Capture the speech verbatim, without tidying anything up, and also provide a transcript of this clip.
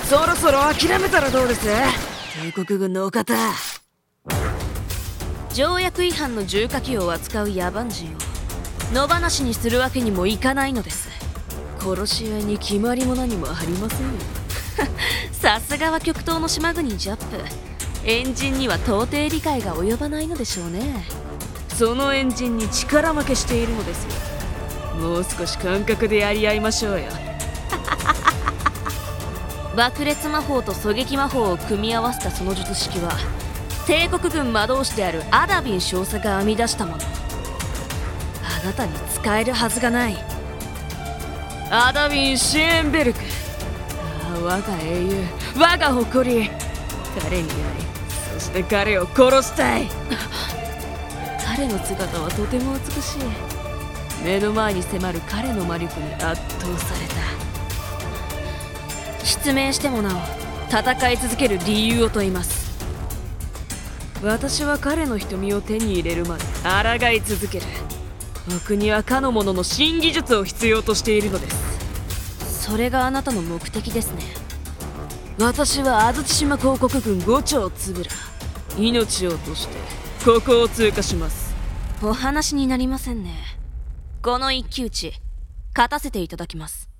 そろそろ諦めたらどうです？帝国軍のお方。 条約違反の重火器を扱う野蛮人を野放しにするわけにもいかないのです。 殺し合いに決まりも何もありませんよ。 さすがは極東の島国ジャップ。エンジンには到底理解が及ばないのでしょうね。 そのエンジンに力負けしているのですよ。もう少し感覚でやり合いましょうよ。 爆裂魔法と狙撃魔法を組み合わせたその術式は帝国軍魔導士であるアダビン少佐が編み出したもの。あなたに使えるはずがない。 アダビン・シエンベルク。ああ、我が英雄、我が誇り。彼に会い、そして彼を殺したい。彼の姿はとても美しい。目の前に迫る彼の魔力に圧倒された。 失明してもなお戦い続ける理由を問います。 私は彼の瞳を手に入れるまで抗い続ける。僕にはかの者の新技術を必要としているのです。 それがあなたの目的ですね。 私は安土島広告軍五丁つぶら。命を落としてここを通過します。 お話になりませんね。この一騎打ち勝たせていただきます。